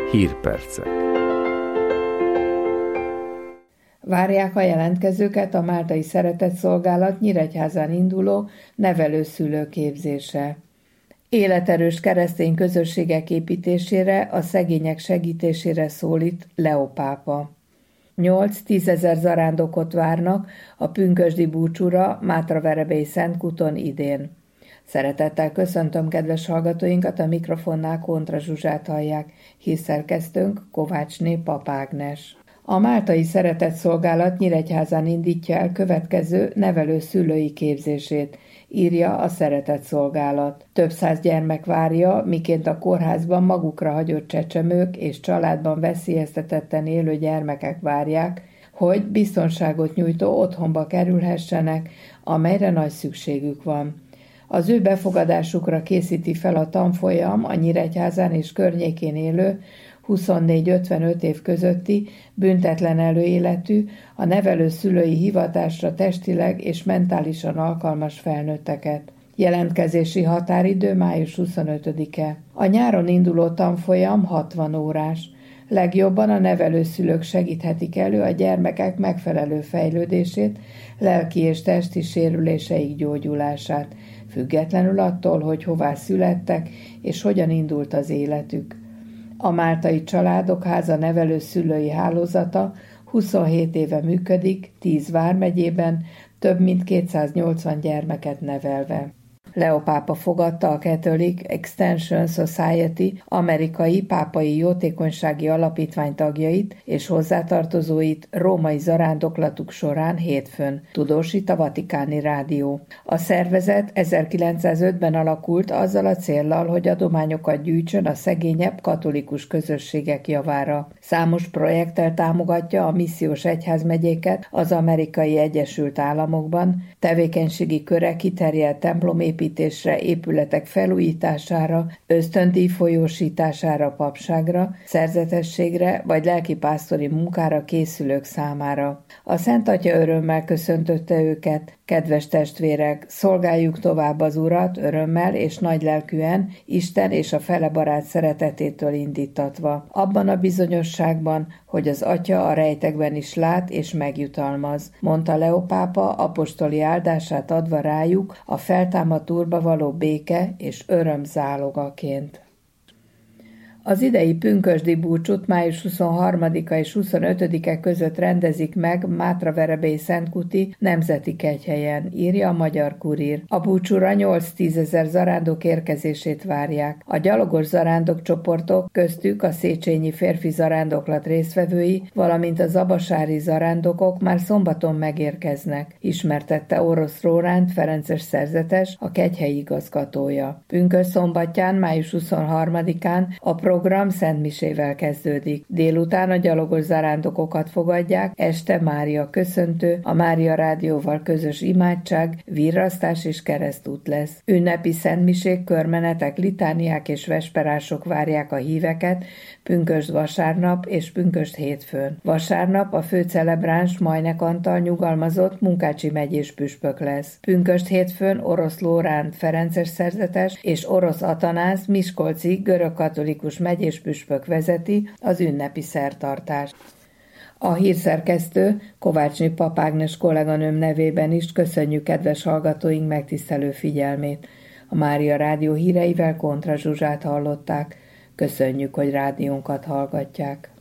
Hírpercek. Várják a jelentkezőket a Máltai Szeretetszolgálat Nyíregyházán induló nevelőszülő képzése. Életerős keresztény közösségek építésére, a szegények segítésére szólít Leó pápa. 8-10 ezer zarándokot várnak a pünkösdi búcsúra Mátraverebélyi Szentkúton idén. Szeretettel köszöntöm kedves hallgatóinkat, a mikrofonnál Kontra Zsuzsát hallják, hírszerkesztőnk Kovácsné Pap Ágnes. A Máltai Szeretetszolgálat Nyíregyházán indítja el következő nevelő-szülői képzését, írja a Szeretetszolgálat. Több száz gyermek várja, miként a kórházban magukra hagyott csecsemők és családban veszélyeztetetten élő gyermekek várják, hogy biztonságot nyújtó otthonba kerülhessenek, amelyre nagy szükségük van. Az ő befogadásukra készíti fel a tanfolyam a Nyíregyházán és környékén élő 24-55 év közötti, büntetlen előéletű, a nevelőszülői hivatásra testileg és mentálisan alkalmas felnőtteket. Jelentkezési határidő május 25-e. A nyáron induló tanfolyam 60 órás. Legjobban a nevelőszülők segíthetik elő a gyermekek megfelelő fejlődését, lelki és testi sérüléseik gyógyulását, függetlenül attól, hogy hová születtek és hogyan indult az életük. A Máltai Családok Háza nevelőszülői hálózata 27 éve működik, 10 vármegyében, több mint 280 gyermeket nevelve. Leó pápa fogadta a Catholic Extension Society amerikai pápai jótékonysági alapítvány tagjait és hozzátartozóit római zarándoklatuk során hétfőn, tudósít a Vatikáni Rádió. A szervezet 1905-ben alakult azzal a céllal, hogy adományokat gyűjtsön a szegényebb katolikus közösségek javára. Számos projekttel támogatja a missziós egyházmegyéket az Amerikai Egyesült Államokban, tevékenységi köre kiterjedt templomépítésre, épületek felújítására, ösztöndíj folyósítására, papságra, szerzetességre vagy lelkipásztori munkára készülők számára. A Szent Atya örömmel köszöntötte őket: kedves testvérek, szolgáljuk tovább az Urat örömmel és nagylelkűen, Isten és a fele barát szeretetétől indítatva, abban a bizonyosságban, hogy az Atya a rejtekben is lát és megjutalmaz, mondta Leó pápa apostoli áldását adva rájuk a feltámadt Úrba való béke és öröm zálogaként. Az idei pünkösdi búcsút május 23-a és 25-e között rendezik meg Mátraverebélyi Szentkúti Nemzeti Kegyhelyen, írja a Magyar Kurír. A búcsúra 8-10 ezer zarándok érkezését várják. A gyalogos zarándok csoportok, köztük a Széchenyi férfi zarándoklat résztvevői, valamint a zabasári zarándokok már szombaton megérkeznek, ismertette Orosz Róránt ferences szerzetes, a kegyhelyi igazgatója. Pünkösd szombatján, május 23-án a program szentmisével kezdődik. Délután a gyalogos zarándokokat fogadják, este Mária köszöntő, a Mária Rádióval közös imádság, virrasztás és keresztút lesz. Ünnepi szentmisék, körmenetek, litániák és vesperások várják a híveket pünkösd vasárnap és pünkösd hétfőn. Vasárnap a főcelebráns Majnek Antal nyugalmazott Munkácsi megyés püspök lesz. Pünkösd hétfőn Orosz Lóránt ferences szerzetes és Orosz Atanász miskolci görögkatolikus megyés püspök vezeti az ünnepi szertartást. A hírszerkesztő Kovácsné Pap Ágnes kolléganőm nevében is köszönjük kedves hallgatóink megtisztelő figyelmét. A Mária Rádió híreivel Kontra Zsuzsát hallották. Köszönjük, hogy rádiónkat hallgatják.